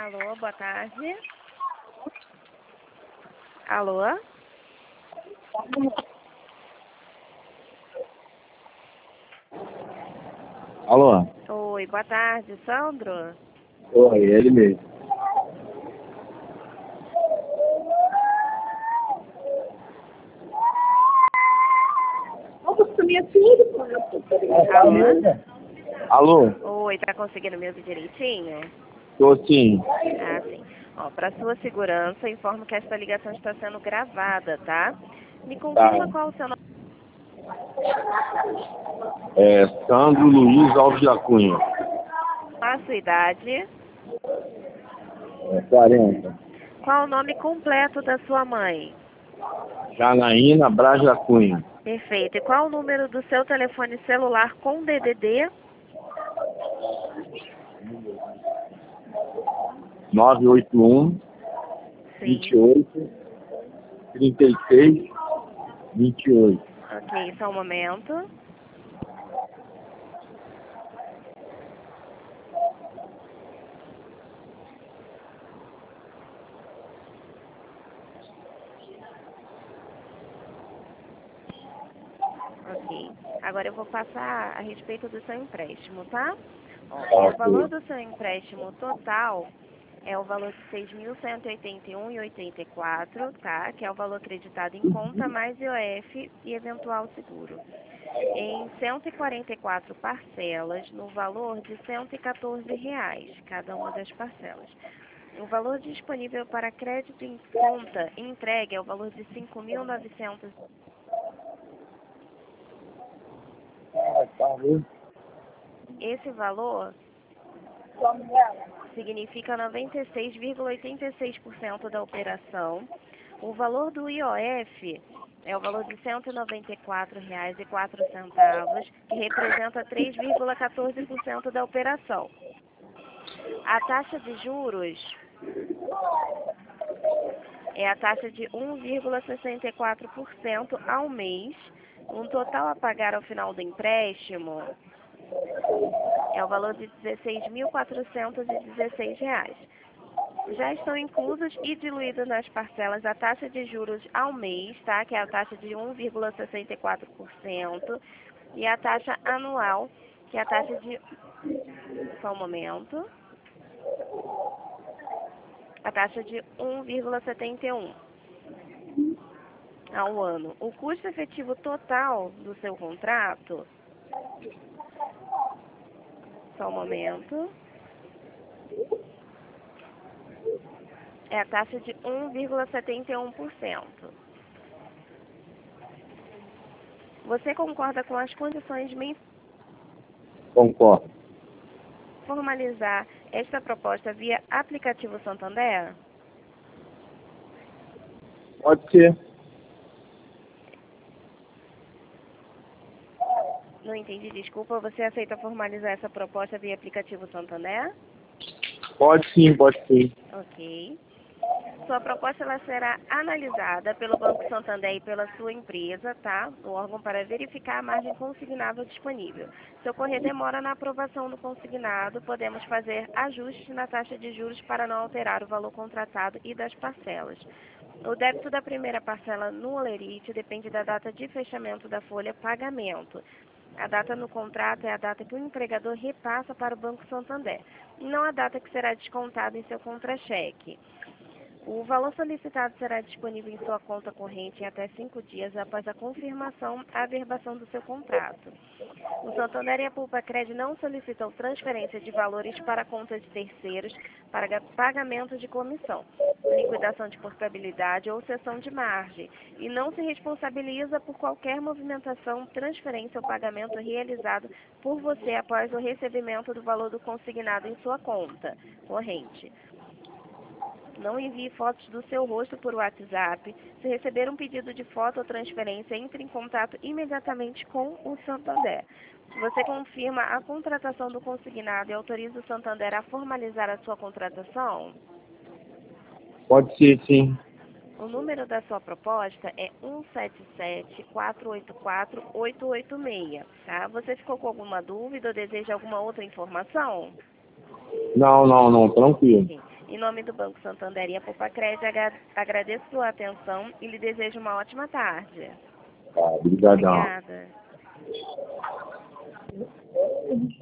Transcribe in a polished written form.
Alô, boa tarde. Alô? Alô? Oi, boa tarde, Sandro? Oi, ele mesmo. Alô? Alô? Oi, tá conseguindo me ouvir direitinho? Tô sim. Ah, sim. Ó, para sua segurança, informo que esta ligação está sendo gravada, tá? Me confirma Tá. qual o seu nome. É Sandro Luiz Alves da Cunha. A sua idade. 40. Qual o nome completo da sua mãe? Janaína Braz da Cunha. Perfeito. E qual o número do seu telefone celular com DDD? 981 Sim. 28 36 28. Ok, só um momento. Ok. Agora eu vou passar a respeito do seu empréstimo, tá? Ó, o valor do seu empréstimo total é o valor de R$ 6.181,84, tá? Que é o valor acreditado em conta, mais IOF e eventual seguro. Em 144 parcelas, no valor de R$ 114, cada uma das parcelas. O valor disponível para crédito em conta entregue é o valor de 5.900. Esse valor significa 96,86% da operação. O valor do IOF é o valor de R$ 194,04, que representa 3,14% da operação. A taxa de juros é a taxa de 1,64% ao mês. Um total a pagar ao final do empréstimo é o valor de R$ 16.416. Já estão inclusos e diluídos nas parcelas a taxa de juros ao mês, tá? Que é a taxa de 1,64%, e a taxa anual, que é a taxa de... Só um momento. A taxa de 1,71 ao ano. O custo efetivo total do seu contrato... Só um momento. É a taxa de 1,71%. Você concorda com as condições de Concordo. formalizar esta proposta via aplicativo Santander? Pode ser. Não entendi, desculpa. Você aceita formalizar essa proposta via aplicativo Santander? Pode sim, pode sim. Ok. Sua proposta ela será analisada pelo Banco Santander e pela sua empresa, tá? O órgão para verificar a margem consignável disponível. Se ocorrer demora na aprovação do consignado, podemos fazer ajustes na taxa de juros para não alterar o valor contratado e das parcelas. O débito da primeira parcela no Olerite depende da data de fechamento da folha pagamento. A data no contrato é a data que o empregador repassa para o Banco Santander, e não a data que será descontada em seu contra-cheque. O valor solicitado será disponível em sua conta corrente em até 5 dias após a confirmação e averbação do seu contrato. O Santander e a Pulpacred não solicitam transferência de valores para contas de terceiros para pagamento de comissão, liquidação de portabilidade ou cessão de margem, e não se responsabiliza por qualquer movimentação, transferência ou pagamento realizado por você após o recebimento do valor do consignado em sua conta corrente. Não envie fotos do seu rosto por WhatsApp. Se receber um pedido de foto ou transferência, entre em contato imediatamente com o Santander. Você confirma a contratação do consignado e autoriza o Santander a formalizar a sua contratação? Pode ser sim. O número da sua proposta é 177-484-886, tá? Você ficou com alguma dúvida ou deseja alguma outra informação? Não, tranquilo. Sim. Em nome do Banco Santander e a Popacred, agradeço sua atenção e lhe desejo uma ótima tarde. Tá, obrigadão. Obrigada.